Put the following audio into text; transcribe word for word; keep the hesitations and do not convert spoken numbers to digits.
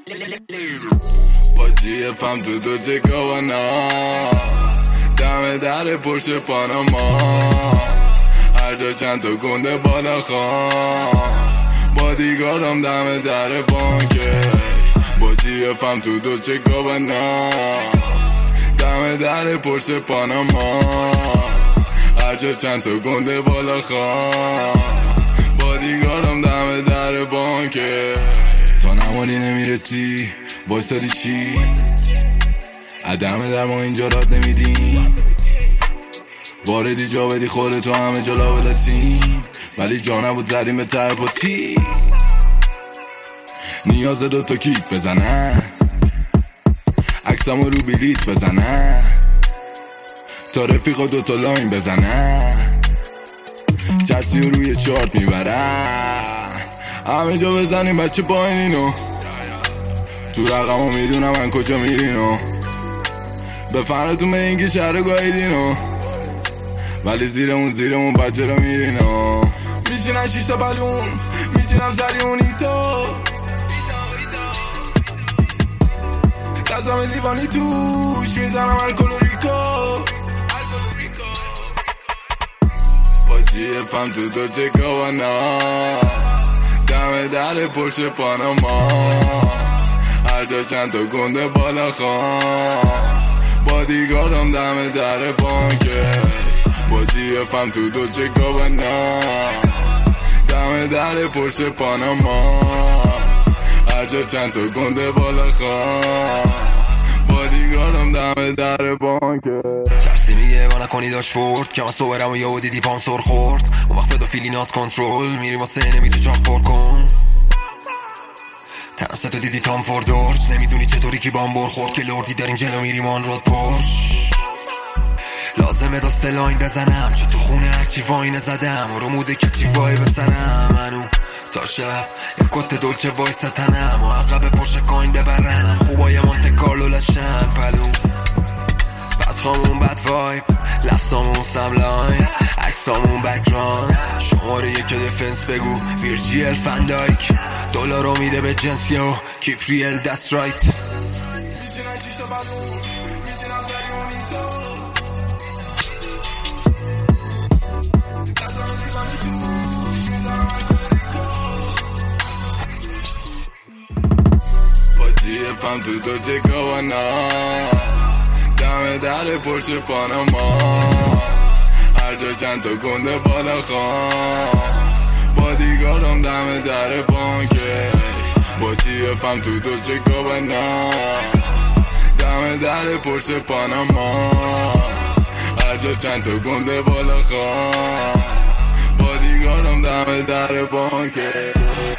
با جیفم تو دو جگاوانا دم در پرش پاناما هر جا چند تا گنده بالا خواه با دیگارم دم در بانکه با جیفم تو دو جگاوانا دم در پرش پاناما هر جا چند تا گنده بالا خواه با دیگارم دم در بانکه تا نمالی نمیرسی بایستادی چی؟ عدم در ما اینجا راد نمیدیم واردی جا بدی خودتو همه جلا بلتیم ولی جا نبود زدیم به ته پاتی نیاز دوتا کیک بزنن عکسمو رو بلیت بزنن تا رفیقا دوتا لاین بزنن چرسی رو روی چارت میبرن همه جا بزنیم بچه پایینینو تو رقمو میدونم من کجا میرینو به فراتون به اینکه شهر گاهیدینو ولی زیرمون زیرمون بچه رو میرینو میشینن شیشتا بلون میشینم سری اونیتو قسم لیوانی توش میزنم الکلوریکو با جیفم تو دو جگاوانا دم در پرش پاناما هر جا چند تا گنده بالا خواه با دیگارم دم در بانکه با جیفم تو دو جگاوانا دم در پرش پاناما هر جا چند تا گنده بالا خواه با دیگارم دم در بانکه چرسی میگه ما نکنی داشت فورد که من صبرم و یهو دیدی پام سر خورد اون وقت پدوفیلی ناز کنترل میریم واسه نمی تو چاق پر کن تنستو دیدی تام فوردورز نمیدونی چطوری کی بام برخورد که لردی داریم جلو میریم آن رود پرش لازمه دو سه لاین بزنم چه تو خونه هرچی واینه زدم و رو موده که چی وای بسرم منو تا شب یک کت دلچه وایس تنم و عقب پرش کاین ببرنم خوبای مانت کارلو لشن پلو بدخامون بد وایب لفظامون سملاین عکسامون بکراند شماره یک دفنس بگو ویرجیل فندایک دلارو میده به جنس یو کیپ ریل دست رایت میشینن شیشتا بلون میشینم سری اونیتو قسم لیوانی توش میزنم الکلوریکو با جیفم تو دو جگاوانا دم در پرش پاناما هر جا چند تا گنده بالا خواه با دیگارم دم در بانکه با جیفم تو دو جگاوانا دم در پرش پاناما هر جا چند تا گنده بالا خواه با دیگارم دم در بانکه